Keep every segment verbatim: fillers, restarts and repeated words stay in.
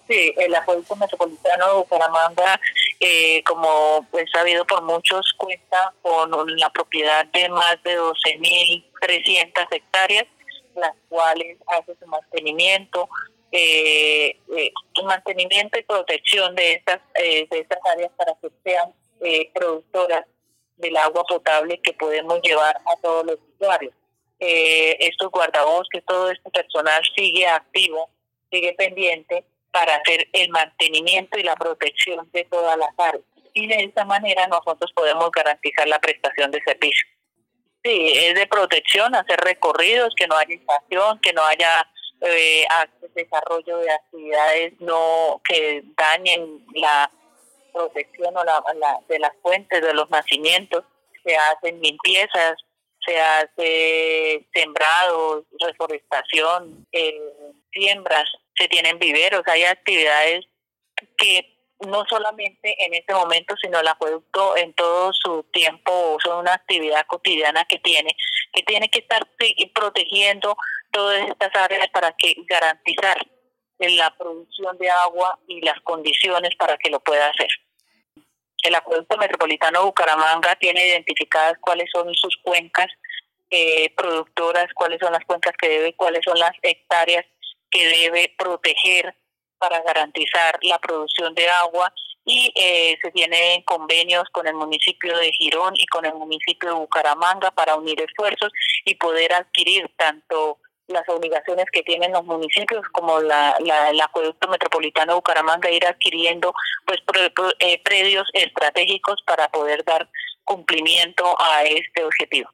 Sí, el acueducto metropolitano de Bucaramanga, eh, como es sabido por muchos, cuenta con la propiedad de más de doce mil trescientas hectáreas, las cuales hace su mantenimiento, eh, eh, mantenimiento y protección de estas eh, de estas áreas para que sean eh, productoras del agua potable que podemos llevar a todos los usuarios. Eh, estos guardabosques, todo este personal sigue activo, sigue pendiente para hacer el mantenimiento y la protección de todas las áreas. Y de esta manera nosotros podemos garantizar la prestación de servicio. Sí, es de protección, hacer recorridos, que no haya invasión, que no haya eh, desarrollo de actividades no que dañen la protección o la, la de las fuentes, de los nacimientos. Se hacen limpiezas, se hace sembrados, reforestación, eh, siembras, se tienen viveros, hay actividades que no solamente en este momento, sino el acueducto en todo su tiempo son una actividad cotidiana que tiene, que tiene que estar protegiendo todas estas áreas para que garantizar la producción de agua y las condiciones para que lo pueda hacer. El acueducto metropolitano de Bucaramanga tiene identificadas cuáles son sus cuencas eh, productoras, cuáles son las cuencas que debe, cuáles son las hectáreas que debe proteger para garantizar la producción de agua, y eh, se tienen convenios con el municipio de Girón y con el municipio de Bucaramanga para unir esfuerzos y poder adquirir tanto las obligaciones que tienen los municipios como la, la, el acueducto metropolitano de Bucaramanga, ir adquiriendo pues pre, pre, eh, predios estratégicos para poder dar cumplimiento a este objetivo.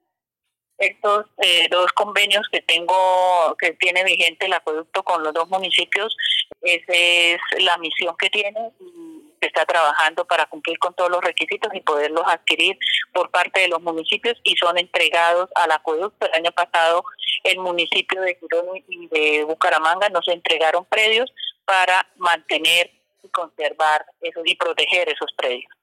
Estos eh, dos convenios que tengo, que tiene vigente el acueducto con los dos municipios, esa es la misión que tiene y se está trabajando para cumplir con todos los requisitos y poderlos adquirir por parte de los municipios, y son entregados al acueducto. El año pasado el municipio de Girón y de Bucaramanga nos entregaron predios para mantener y conservar esos y proteger esos predios.